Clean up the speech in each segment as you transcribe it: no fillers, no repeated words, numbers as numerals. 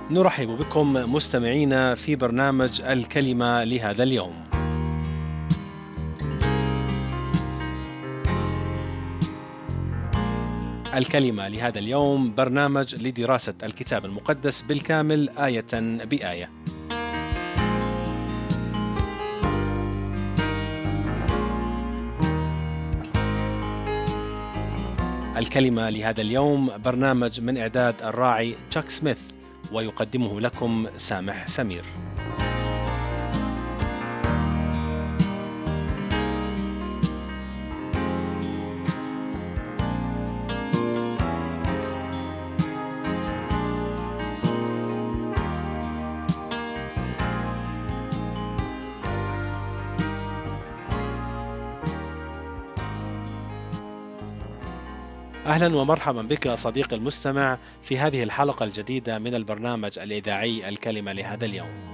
نرحب بكم مستمعينا في برنامج الكلمة لهذا اليوم. الكلمة لهذا اليوم برنامج لدراسة الكتاب المقدس بالكامل آية بآية. الكلمة لهذا اليوم برنامج من إعداد الراعي تشاك سميث، ويقدمه لكم سامح سمير. أهلا ومرحبا بك صديقي المستمع في هذه الحلقة الجديدة من البرنامج الإذاعي الكلمة لهذا اليوم.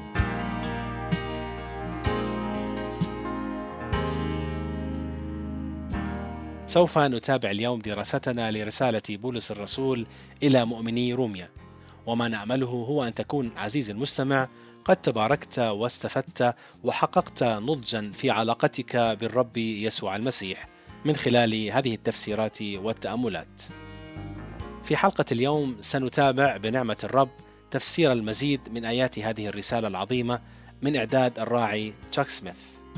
سوف نتابع اليوم دراستنا لرسالة بولس الرسول إلى مؤمني روميا، وما نأمله هو أن تكون عزيزي المستمع قد تباركت واستفدت وحققت نضجا في علاقتك بالرب يسوع المسيح من خلال هذه التفسيرات والتأملات. في حلقة اليوم سنتابع بنعمة الرب تفسير المزيد من آيات هذه الرسالة العظيمة من إعداد الراعي تشاك سميث.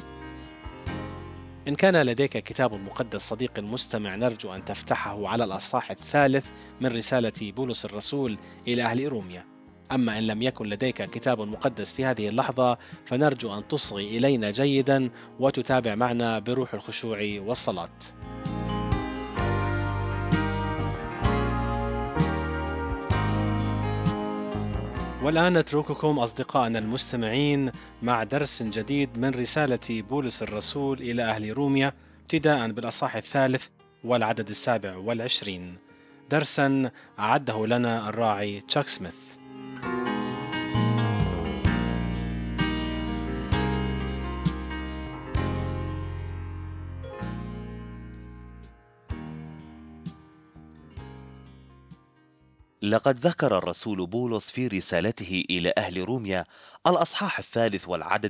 إن كان لديك كتاب مقدس صديقي المستمع، نرجو أن تفتحه على الأصحاح الثالث من رسالة بولس الرسول إلى أهل روميا. أما إن لم يكن لديك كتاب مقدس في هذه اللحظة، فنرجو أن تصغي إلينا جيدا وتتابع معنا بروح الخشوع والصلاة. والآن نترككم أصدقائنا المستمعين مع درس جديد من رسالة بولس الرسول إلى أهل روميا، ابتداء بالأصحاح الثالث والعدد 27. درسا أعده لنا الراعي تشاك سميث. لقد ذكر الرسول بولس في رسالته إلى أهل روميا الأصحاح الثالث والعدد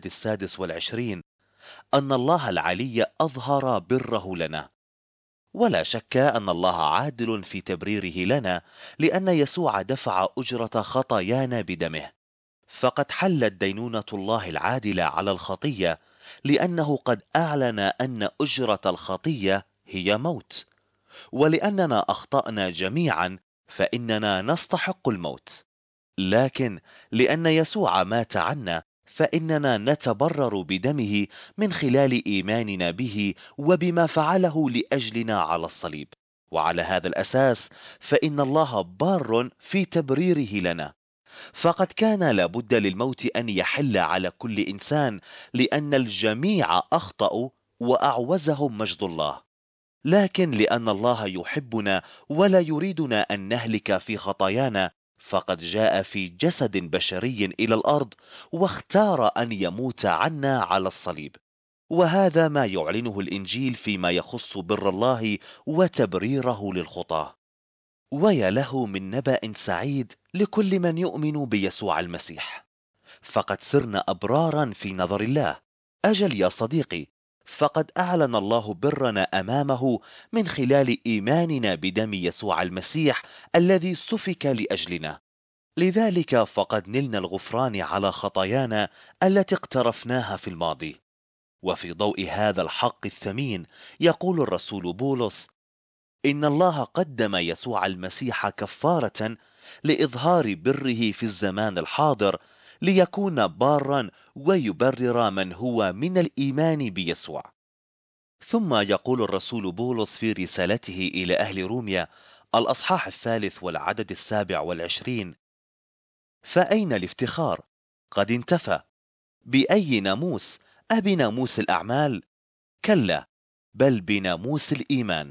26 أن الله العلي أظهر بره لنا، ولا شك أن الله عادل في تبريره لنا، لأن يسوع دفع أجرة خطايانا بدمه، فقد حلت دينونة الله العادلة على الخطية، لأنه قد أعلن أن أجرة الخطية هي موت، ولأننا أخطأنا جميعا فإننا نستحق الموت، لكن لأن يسوع مات عنا فإننا نتبرر بدمه من خلال إيماننا به وبما فعله لأجلنا على الصليب. وعلى هذا الأساس فإن الله بار في تبريره لنا، فقد كان لابد للموت أن يحل على كل إنسان، لأن الجميع أخطأوا وأعوزهم مجد الله. لكن لأن الله يحبنا ولا يريدنا أن نهلك في خطايانا، فقد جاء في جسد بشري إلى الأرض واختار أن يموت عنا على الصليب. وهذا ما يعلنه الإنجيل فيما يخص بر الله وتبريره للخطاة. ويا له من نبأ سعيد لكل من يؤمن بيسوع المسيح، فقد صرنا أبرارا في نظر الله. أجل يا صديقي، فقد أعلن الله برنا أمامه من خلال إيماننا بدم يسوع المسيح الذي سفك لأجلنا. لذلك فقد نلنا الغفران على خطايانا التي اقترفناها في الماضي. وفي ضوء هذا الحق الثمين يقول الرسول بولس: إن الله قدم يسوع المسيح كفارة لإظهار بره في الزمان الحاضر، ليكون بارا ويبرر من هو من الإيمان بيسوع. ثم يقول الرسول بولس في رسالته إلى أهل روميا الأصحاح الثالث والعدد 27: فأين الافتخار؟ قد انتفى. بأي ناموس؟ أبناموس الأعمال؟ كلا، بل بناموس الإيمان.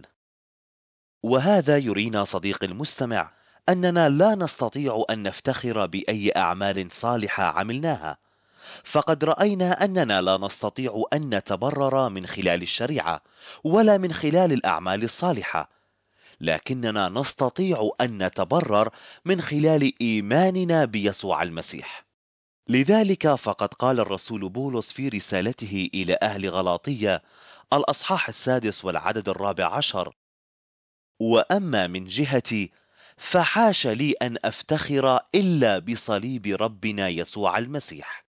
وهذا يرينا صديقي المستمع أننا لا نستطيع أن نفتخر بأي أعمال صالحة عملناها، فقد رأينا أننا لا نستطيع أن نتبرر من خلال الشريعة ولا من خلال الأعمال الصالحة، لكننا نستطيع أن نتبرر من خلال إيماننا بيسوع المسيح. لذلك فقد قال الرسول بولس في رسالته إلى أهل غلاطية الأصحاح 6 والعدد 14: وأما من جهتي فحاش لي أن أفتخر إلا بصليب ربنا يسوع المسيح.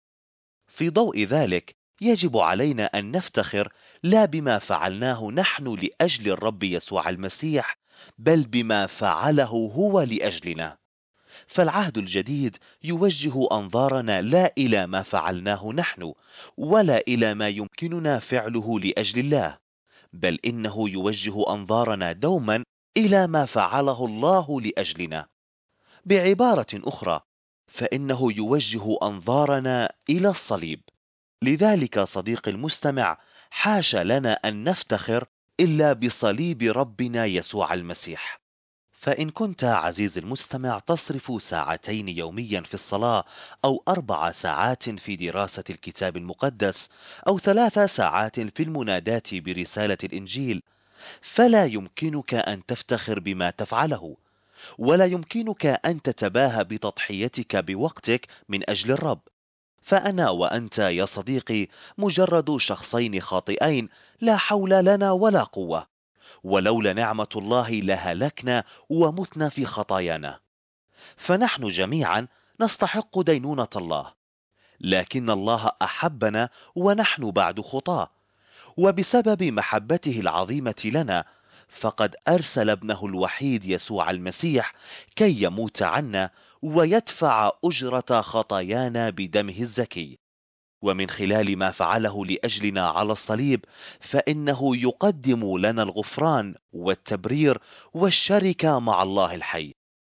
في ضوء ذلك يجب علينا أن نفتخر لا بما فعلناه نحن لأجل الرب يسوع المسيح، بل بما فعله هو لأجلنا. فالعهد الجديد يوجه أنظارنا لا إلى ما فعلناه نحن ولا إلى ما يمكننا فعله لأجل الله، بل إنه يوجه أنظارنا دوما إلى ما فعله الله لأجلنا. بعبارة أخرى، فإنه يوجه أنظارنا إلى الصليب. لذلك صديقي المستمع، حاش لنا أن نفتخر إلا بصليب ربنا يسوع المسيح. فإن كنت عزيزي المستمع تصرف ساعتين يوميا في الصلاة، أو 4 ساعات في دراسة الكتاب المقدس، أو 3 ساعات في المناداة برسالة الإنجيل، فلا يمكنك أن تفتخر بما تفعله، ولا يمكنك أن تتباهى بتضحيتك بوقتك من أجل الرب. فأنا وأنت يا صديقي مجرد شخصين خاطئين، لا حول لنا ولا قوة، ولولا نعمة الله لهلكنا ومتنا في خطايانا. فنحن جميعا نستحق دينونة الله، لكن الله أحبنا ونحن بعد خطاة، وبسبب محبته العظيمة لنا فقد أرسل ابنه الوحيد يسوع المسيح كي يموت عنا ويدفع أجرة خطايانا بدمه الزكي. ومن خلال ما فعله لأجلنا على الصليب فإنه يقدم لنا الغفران والتبرير والشركة مع الله الحي.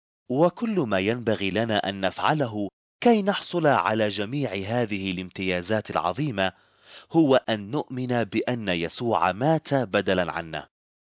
وكل ما ينبغي لنا أن نفعله كي نحصل على جميع هذه الامتيازات العظيمة هو أن نؤمن بأن يسوع مات بدلا عنا.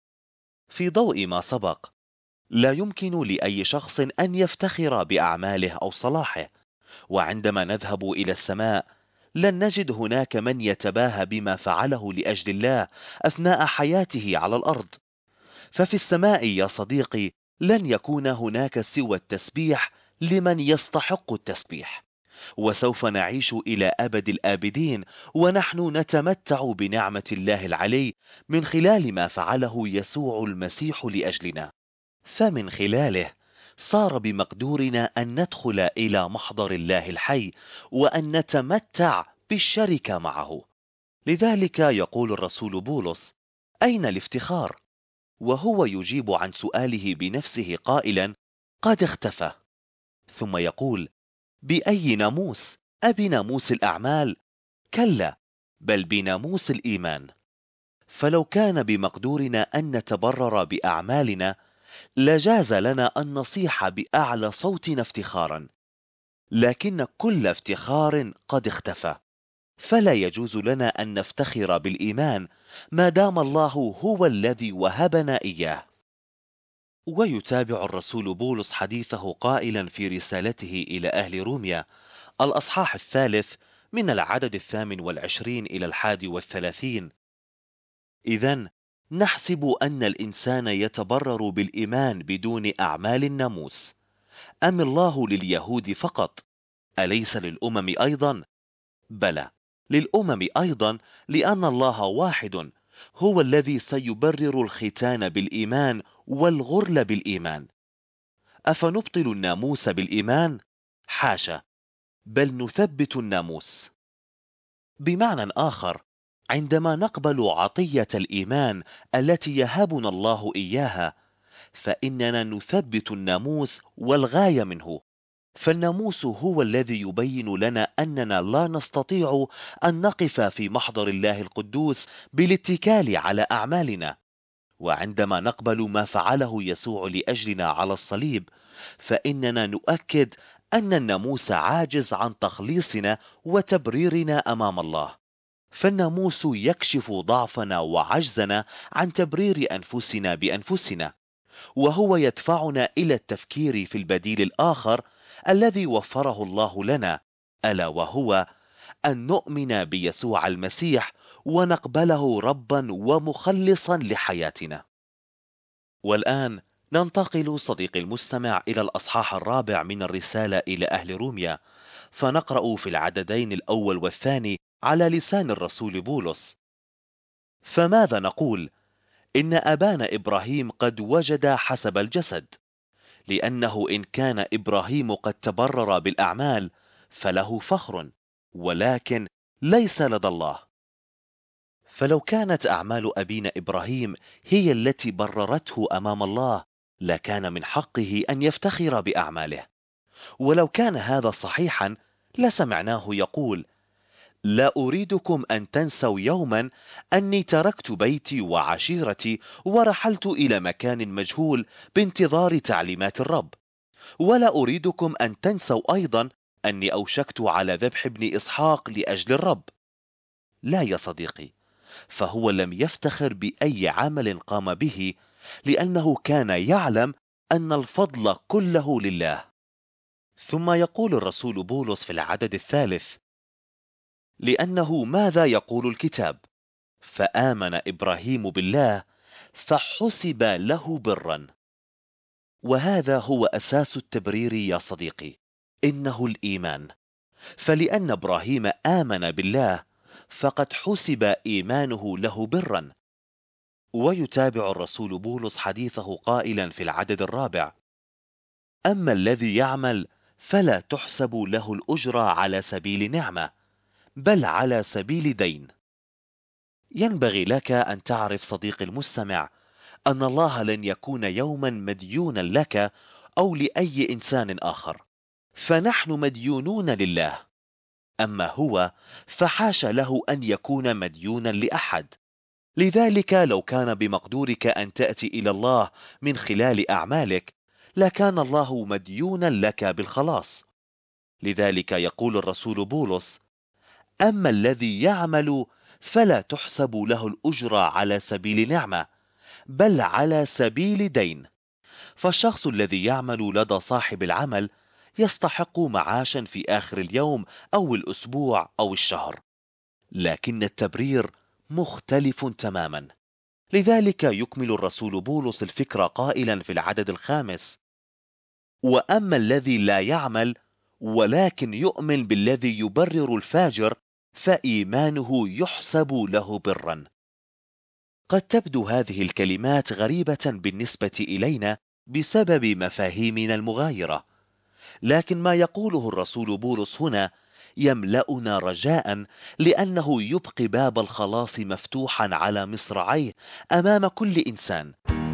في ضوء ما سبق، لا يمكن لأي شخص أن يفتخر بأعماله أو صلاحه، وعندما نذهب إلى السماء لن نجد هناك من يتباهى بما فعله لأجل الله أثناء حياته على الأرض. ففي السماء يا صديقي لن يكون هناك سوى التسبيح لمن يستحق التسبيح، وسوف نعيش إلى أبد الآبدين ونحن نتمتع بنعمة الله العلي من خلال ما فعله يسوع المسيح لأجلنا. فمن خلاله صار بمقدورنا أن ندخل إلى محضر الله الحي وأن نتمتع بالشركة معه. لذلك يقول الرسول بولس: أين الافتخار؟ وهو يجيب عن سؤاله بنفسه قائلا: قد اختفى. ثم يقول: بأي ناموس؟ أبناموس الأعمال؟ كلا، بل بناموس الإيمان. فلو كان بمقدورنا أن نتبرر بأعمالنا لجاز لنا أن نصيح بأعلى صوتنا افتخارا، لكن كل افتخار قد اختفى. فلا يجوز لنا أن نفتخر بالإيمان ما دام الله هو الذي وهبنا إياه. ويتابع الرسول بولس حديثه قائلا في رسالته إلى أهل روميا الأصحاح 3 من العدد 28 إلى 31: إذن نحسب أن الإنسان يتبرر بالإيمان بدون أعمال الناموس. أم الله لليهود فقط؟ أليس للأمم أيضا؟ بلى، للأمم أيضا، لأن الله واحد هو الذي سيبرر الختان بالإيمان والغرل بالإيمان. أفنبطل الناموس بالإيمان؟ حاشا، بل نثبت الناموس. بمعنى آخر، عندما نقبل عطية الإيمان التي يهبنا الله إياها فإننا نثبت الناموس والغاية منه. فالناموس هو الذي يبين لنا أننا لا نستطيع أن نقف في محضر الله القدوس بالاتكال على أعمالنا. وعندما نقبل ما فعله يسوع لأجلنا على الصليب فإننا نؤكد أن الناموس عاجز عن تخليصنا وتبريرنا أمام الله. فالناموس يكشف ضعفنا وعجزنا عن تبرير أنفسنا بأنفسنا، وهو يدفعنا إلى التفكير في البديل الآخر الذي وفره الله لنا، ألا وهو أن نؤمن بيسوع المسيح ونقبله ربا ومخلصا لحياتنا. والآن ننتقل صديقي المستمع إلى الأصحاح الرابع من الرسالة إلى أهل روميا، فنقرأ في العددين الأول والثاني على لسان الرسول بولس: فماذا نقول؟ إن أبانا إبراهيم قد وجد حسب الجسد، لأنه إن كان إبراهيم قد تبرر بالأعمال فله فخر، ولكن ليس لدى الله. فلو كانت أعمال أبينا إبراهيم هي التي بررته أمام الله، لكان من حقه أن يفتخر بأعماله. ولو كان هذا صحيحا لسمعناه يقول: لا أريدكم أن تنسوا يوما أني تركت بيتي وعشيرتي ورحلت إلى مكان مجهول بانتظار تعليمات الرب. ولا أريدكم أن تنسوا أيضا أني أوشكت على ذبح ابن إسحاق لأجل الرب. لا يا صديقي، فهو لم يفتخر بأي عمل قام به، لأنه كان يعلم أن الفضل كله لله. ثم يقول الرسول بولس في العدد الثالث: لأنه ماذا يقول الكتاب؟ فآمن إبراهيم بالله فحسب له برا. وهذا هو أساس التبرير يا صديقي، إنه الإيمان. فلأن إبراهيم آمن بالله فقد حسب إيمانه له برا. ويتابع الرسول بولس حديثه قائلا في العدد الرابع: أما الذي يعمل فلا تحسب له الأجرة على سبيل نعمة، بل على سبيل دين. ينبغي لك أن تعرف صديقي المستمع أن الله لن يكون يوما مديونا لك أو لأي إنسان آخر، فنحن مديونون لله. أما هو فحاش له أن يكون مديونا لأحد. لذلك لو كان بمقدورك أن تأتي إلى الله من خلال أعمالك، لكان الله مديونا لك بالخلاص. لذلك يقول الرسول بولس: أما الذي يعمل فلا تحسب له الأجرة على سبيل نعمة، بل على سبيل دين. فالشخص الذي يعمل لدى صاحب العمل يستحق معاشا في آخر اليوم أو الأسبوع أو الشهر، لكن التبرير مختلف تماما. لذلك يكمل الرسول بولس الفكرة قائلا في العدد الخامس: وأما الذي لا يعمل ولكن يؤمن بالذي يبرر الفاجر فإيمانه يحسب له برا. قد تبدو هذه الكلمات غريبة بالنسبة إلينا بسبب مفاهيمنا المغايرة، لكن ما يقوله الرسول بولس هنا يملأنا رجاء، لأنه يبقي باب الخلاص مفتوحا على مصراعيه أمام كل إنسان.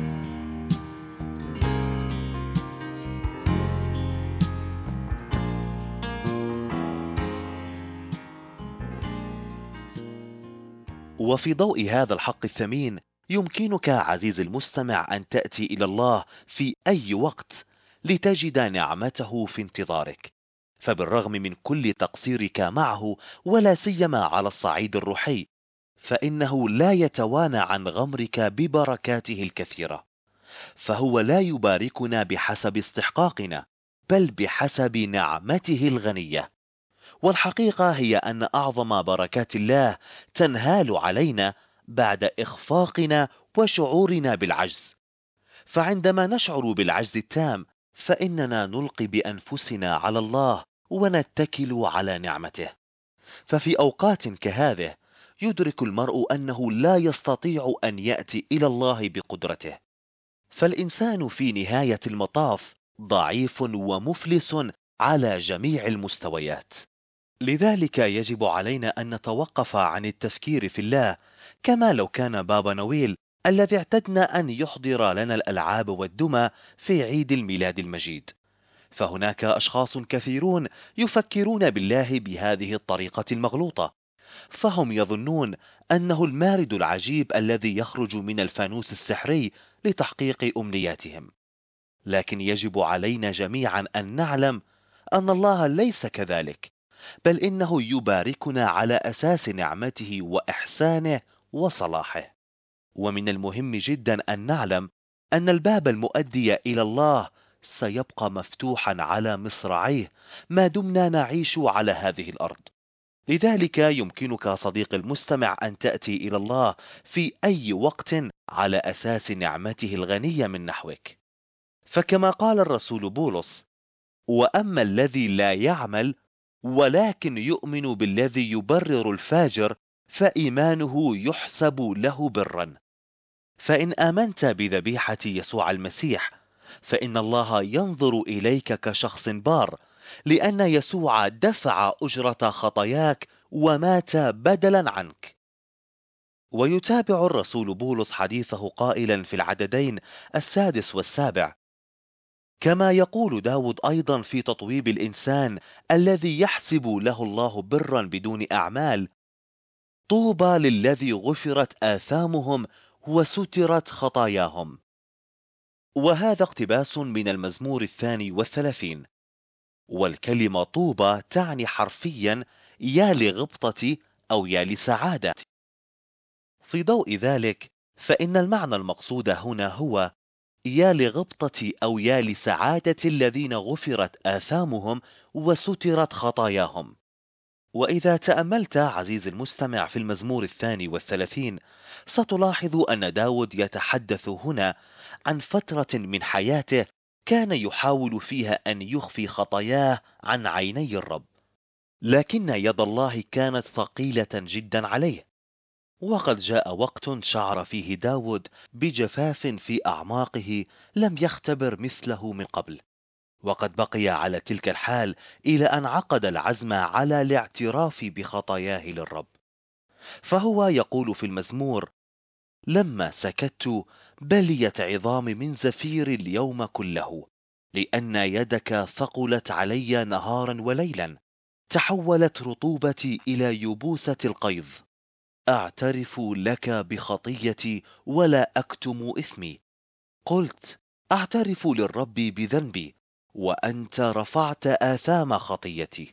وفي ضوء هذا الحق الثمين يمكنك عزيزي المستمع أن تأتي إلى الله في أي وقت لتجد نعمته في انتظارك. فبالرغم من كل تقصيرك معه، ولا سيما على الصعيد الروحي، فإنه لا يتوانى عن غمرك ببركاته الكثيرة. فهو لا يباركنا بحسب استحقاقنا، بل بحسب نعمته الغنية. والحقيقة هي أن أعظم بركات الله تنهال علينا بعد إخفاقنا وشعورنا بالعجز. فعندما نشعر بالعجز التام فإننا نلقي بأنفسنا على الله ونتكل على نعمته. ففي أوقات كهذه يدرك المرء أنه لا يستطيع أن يأتي إلى الله بقدرته. فالإنسان في نهاية المطاف ضعيف ومفلس على جميع المستويات. لذلك يجب علينا أن نتوقف عن التفكير في الله كما لو كان بابا نويل الذي اعتدنا أن يحضر لنا الألعاب والدمى في عيد الميلاد المجيد. فهناك أشخاص كثيرون يفكرون بالله بهذه الطريقة المغلوطة، فهم يظنون أنه المارد العجيب الذي يخرج من الفانوس السحري لتحقيق أمنياتهم. لكن يجب علينا جميعا أن نعلم أن الله ليس كذلك، بل إنه يباركنا على أساس نعمته وإحسانه وصلاحه. ومن المهم جدا أن نعلم أن الباب المؤدي إلى الله سيبقى مفتوحا على مصراعيه ما دمنا نعيش على هذه الأرض. لذلك يمكنك صديقي المستمع أن تأتي إلى الله في أي وقت على أساس نعمته الغنية من نحوك. فكما قال الرسول بولس: وأما الذي لا يعمل ولكن يؤمن بالذي يبرر الفاجر فإيمانه يحسب له برا. فإن آمنت بذبيحة يسوع المسيح فإن الله ينظر إليك كشخص بار، لأن يسوع دفع أجرة خطاياك ومات بدلا عنك. ويتابع الرسول بولس حديثه قائلا في العددين 6 و7: كما يقول داود أيضا في تطويب الإنسان الذي يحسب له الله برا بدون أعمال: طوبى للذي غفرت آثامهم وسترت خطاياهم. وهذا اقتباس من المزمور 32. والكلمة طوبى تعني حرفيا يا لغبطة أو يا لسعادة. في ضوء ذلك فإن المعنى المقصود هنا هو يا لغبطة أو يا لسعادة الذين غفرت آثامهم وسترت خطاياهم. وإذا تأملت عزيزي المستمع في المزمور 32 ستلاحظ أن داود يتحدث هنا عن فترة من حياته كان يحاول فيها أن يخفي خطاياه عن عيني الرب، لكن يد الله كانت ثقيلة جدا عليه. وقد جاء وقت شعر فيه داود بجفاف في أعماقه لم يختبر مثله من قبل، وقد بقي على تلك الحال إلى أن عقد العزم على الاعتراف بخطاياه للرب. فهو يقول في المزمور: لما سكت بليت عظامي من زفير اليوم كله، لأن يدك ثقلت علي نهارا وليلا، تحولت رطوبتي إلى يبوسة القيظ. أعترف لك بخطيتي ولا أكتم إثمي، قلت أعترف للرب بذنبي وأنت رفعت آثام خطيتي.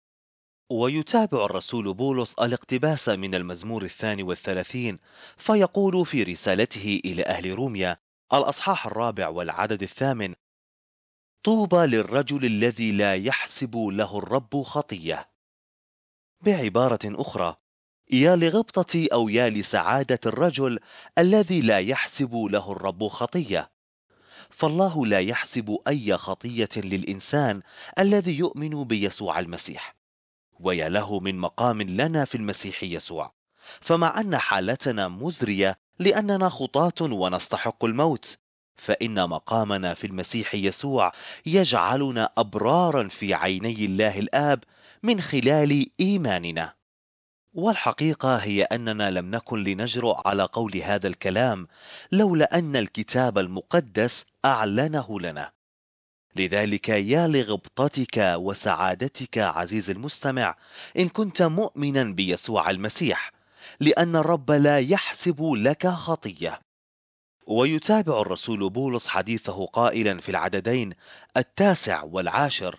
ويتابع الرسول بولس الاقتباس من المزمور 32 فيقول في رسالته إلى أهل روميا الأصحاح 4 والعدد 8: طوبى للرجل الذي لا يحسب له الرب خطية. بعبارة أخرى، يا لغبطة أو يا لسعادة الرجل الذي لا يحسب له الرب خطية. فالله لا يحسب أي خطية للإنسان الذي يؤمن بيسوع المسيح، ويا له من مقام لنا في المسيح يسوع. فمع أن حالتنا مزرية لأننا خطاة ونستحق الموت، فإن مقامنا في المسيح يسوع يجعلنا أبرارا في عيني الله الآب من خلال إيماننا. والحقيقة هي أننا لم نكن لنجرؤ على قول هذا الكلام لولا أن الكتاب المقدس أعلنه لنا. لذلك يا لغبطتك وسعادتك عزيزي المستمع إن كنت مؤمنا بيسوع المسيح، لأن الرب لا يحسب لك خطية. ويتابع الرسول بولس حديثه قائلا في العددين 9 و10: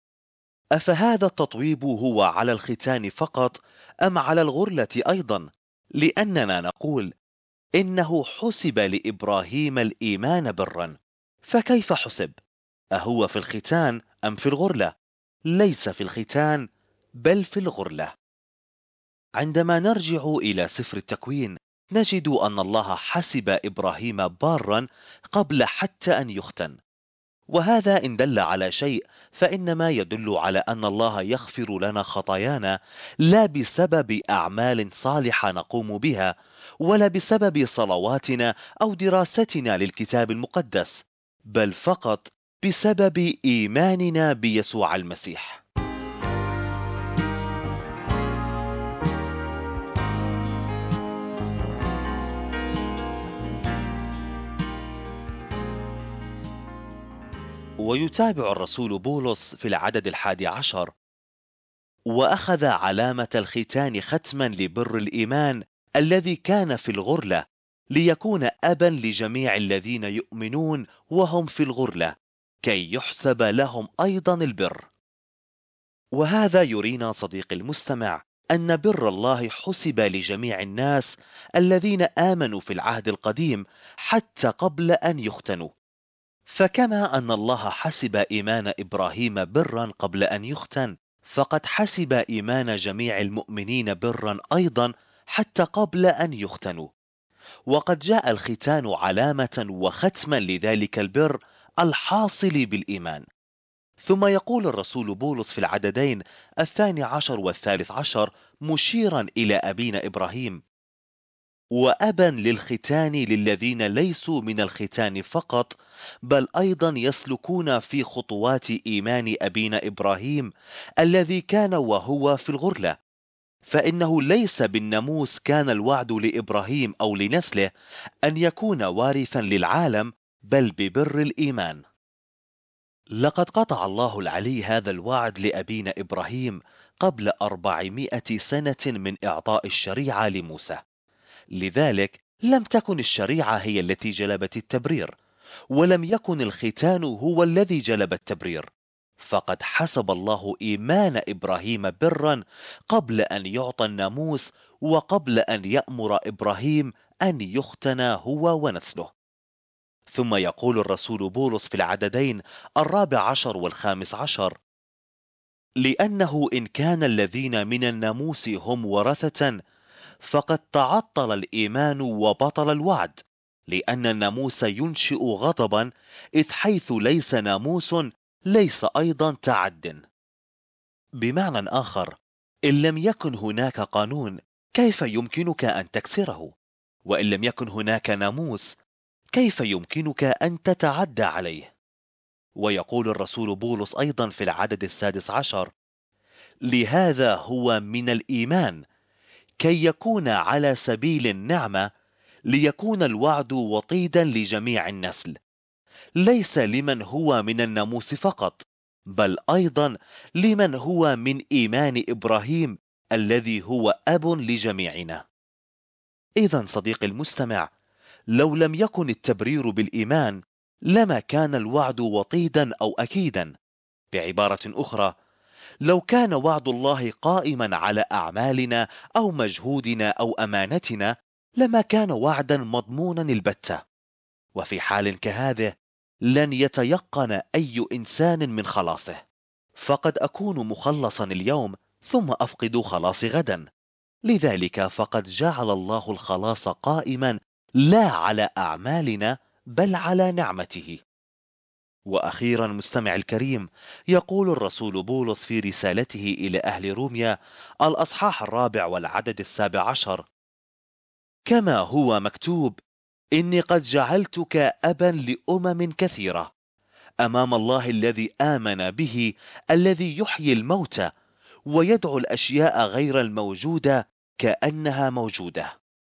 أفهذا التطويب هو على الختان فقط أم على الغرلة أيضا؟ لأننا نقول إنه حسب لإبراهيم الإيمان برا. فكيف حسب؟ أهو في الختان أم في الغرلة؟ ليس في الختان بل في الغرلة. عندما نرجع إلى سفر التكوين نجد أن الله حسب إبراهيم بارا قبل حتى أن يختن. وهذا إن دل على شيء فإنما يدل على أن الله يغفر لنا خطايانا لا بسبب أعمال صالحة نقوم بها، ولا بسبب صلواتنا أو دراستنا للكتاب المقدس، بل فقط بسبب إيماننا بيسوع المسيح. ويتابع الرسول بولس في العدد 11: وأخذ علامة الختان ختما لبر الإيمان الذي كان في الغرلة، ليكون أبا لجميع الذين يؤمنون وهم في الغرلة، كي يحسب لهم أيضا البر. وهذا يرينا صديقي المستمع أن بر الله حسب لجميع الناس الذين آمنوا في العهد القديم حتى قبل أن يختنوا. فكما أن الله حسب إيمان إبراهيم برا قبل أن يختن، فقد حسب إيمان جميع المؤمنين برا أيضا حتى قبل أن يختنوا. وقد جاء الختان علامة وختما لذلك البر الحاصل بالإيمان. ثم يقول الرسول بولس في العددين 12 و13 مشيرا إلى أبينا إبراهيم: وأبا للختان للذين ليسوا من الختان فقط، بل أيضا يسلكون في خطوات إيمان أبينا إبراهيم الذي كان وهو في الغرلة. فإنه ليس بالناموس كان الوعد لإبراهيم أو لنسله أن يكون وارثا للعالم، بل ببر الإيمان. لقد قطع الله العلي هذا الوعد لأبينا إبراهيم قبل 400 سنة من إعطاء الشريعة لموسى. لذلك لم تكن الشريعة هي التي جلبت التبرير، ولم يكن الختان هو الذي جلب التبرير. فقد حسب الله إيمان إبراهيم برا قبل أن يعطى الناموس، وقبل أن يأمر إبراهيم أن يختن هو ونسله. ثم يقول الرسول بولس في العددين 14 و15: لأنه إن كان الذين من الناموس هم ورثة، فقد تعطل الإيمان وبطل الوعد، لأن الناموس ينشئ غضبا، إذ حيث ليس ناموس ليس أيضا تعد. بمعنى آخر، إن لم يكن هناك قانون كيف يمكنك أن تكسره؟ وإن لم يكن هناك ناموس كيف يمكنك أن تتعدى عليه؟ ويقول الرسول بولس أيضا في العدد 16: لهذا هو من الإيمان كي يكون على سبيل النعمة، ليكون الوعد وطيدا لجميع النسل، ليس لمن هو من الناموس فقط، بل أيضا لمن هو من إيمان إبراهيم الذي هو أب لجميعنا. إذن صديقي المستمع، لو لم يكن التبرير بالإيمان لما كان الوعد وطيدا أو أكيدا. بعبارة أخرى، لو كان وعد الله قائما على أعمالنا أو مجهودنا أو أمانتنا لما كان وعدا مضمونا البتة. وفي حال كهذه لن يتيقن أي إنسان من خلاصه، فقد أكون مخلصا اليوم ثم أفقد خلاص غدا. لذلك فقد جعل الله الخلاص قائما لا على أعمالنا بل على نعمته. وأخيرا مستمع الكريم، يقول الرسول بولس في رسالته إلى أهل روميا الأصحاح 4 والعدد 17: كما هو مكتوب: إني قد جعلتك أبا لأمم كثيرة، أمام الله الذي آمن به، الذي يحيي الموتى ويدعو الأشياء غير الموجودة كأنها موجودة.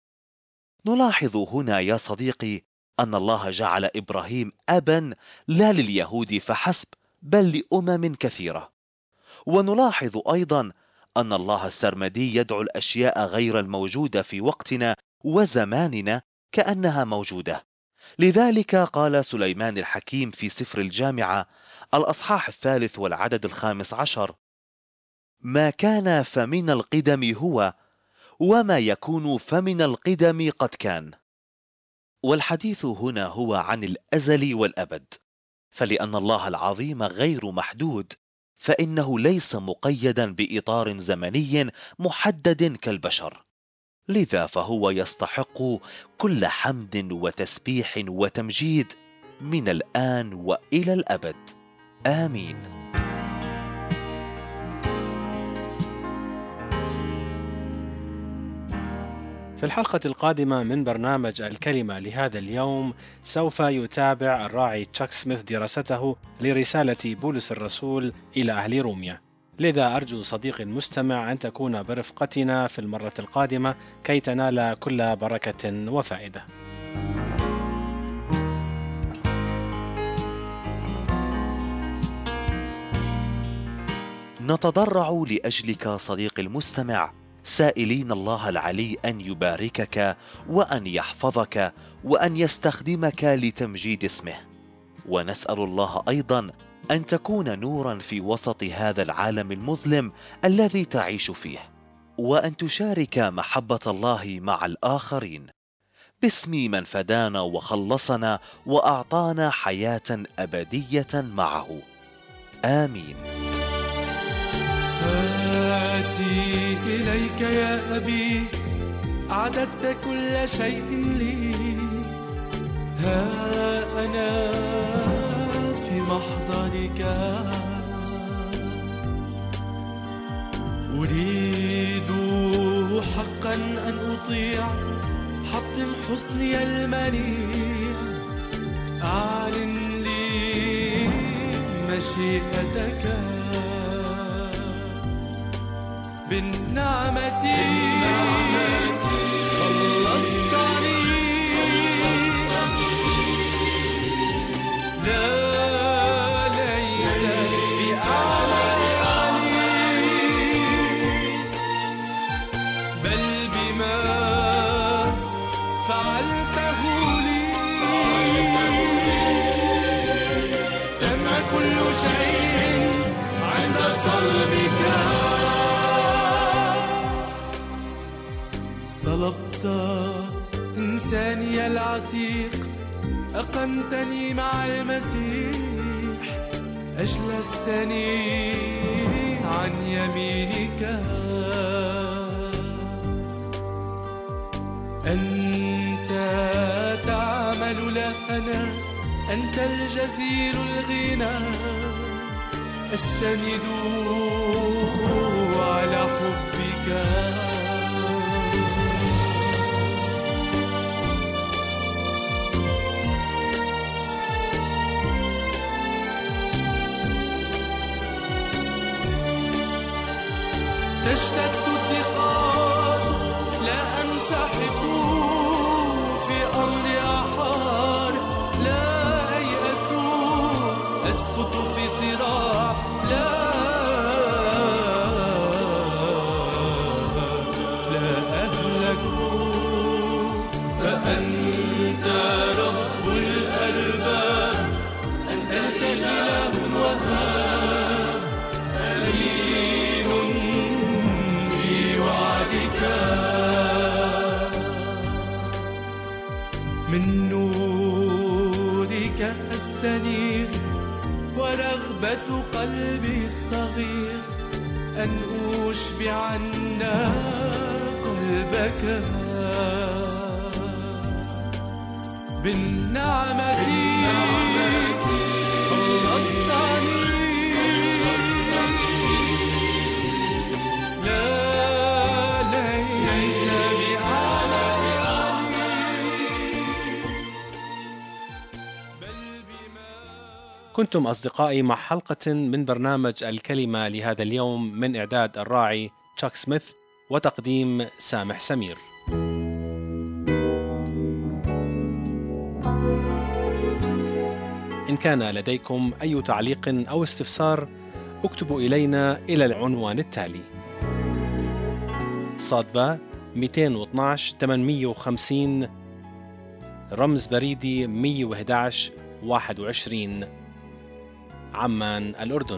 نلاحظ هنا يا صديقي أن الله جعل إبراهيم أبا لا لليهود فحسب، بل لأمم كثيرة. ونلاحظ أيضا أن الله السرمدي يدعو الأشياء غير الموجودة في وقتنا وزماننا كأنها موجودة. لذلك قال سليمان الحكيم في سفر الجامعة الأصحاح 3 والعدد 15: ما كان فمن القدم هو، وما يكون فمن القدم قد كان. والحديث هنا هو عن الأزل والأبد، فلأن الله العظيم غير محدود، فإنه ليس مقيدا بإطار زمني محدد كالبشر. لذا فهو يستحق كل حمد وتسبيح وتمجيد من الآن وإلى الأبد. آمين. في الحلقة القادمة من برنامج الكلمة لهذا اليوم سوف يتابع الراعي تشاك سميث دراسته لرسالة بولس الرسول إلى أهل روميا. لذا أرجو صديقي المستمع أن تكون برفقتنا في المرة القادمة كي تنال كل بركة وفائدة. نتضرع لأجلك صديقي المستمع، سائلين الله العلي أن يباركك وأن يحفظك وأن يستخدمك لتمجيد اسمه. ونسأل الله أيضا أن تكون نورا في وسط هذا العالم المظلم الذي تعيش فيه، وأن تشارك محبة الله مع الآخرين، باسم من فدانا وخلصنا وأعطانا حياة أبدية معه. آمين. آتي إليك يا أبي، أعددت كل شيء لي، ها أنا في محضرك، أريد حقا أن أطيع، حطم حسني المنيع، أعلن لي مشيئتك بالنعمة، خلصتني، لا ليس بأعمالي بل بما فعلته لي، تم كل شيء عند صلبك، صلبت إنساني العتيق، أقمتني مع المسيح، أجلستني عن يمينك، أنت تعمل لا أنا، أنت الجزيل الغنى، أستند على حبك، تشتد الضيقات لا أنسحب في أرض أحار، لا أيأس أسقط في صراع، لا أهلك، فأنت رب الأرباب، أنت إله وهاب، أمين في وعدك، من نورك أستنير، ورغبة قلبي الصغير أن أشبعنا قلبك بالنعمة، خلصتني، لا ليس بأعمالي بل بما. كنتم أصدقائي مع حلقة من برنامج الكلمة لهذا اليوم، من إعداد الراعي تشاك سميث وتقديم سامح سمير. إن كان لديكم أي تعليق أو استفسار، اكتبوا إلينا إلى العنوان التالي: صادبة 212 850 رمز بريدي 111 21 عمان الأردن.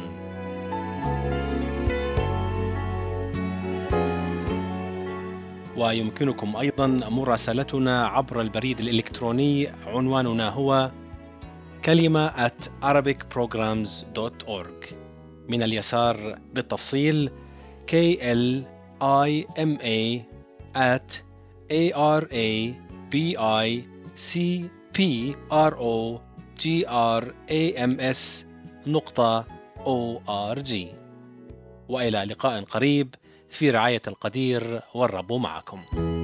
ويمكنكم أيضا مراسلتنا عبر البريد الإلكتروني، عنواننا هو kalima@arabicprograms.org. من اليسار بالتفصيل KLIMA@ARABICPROGRAMS.org. وإلى لقاء قريب، في رعاية القدير، والرب معكم.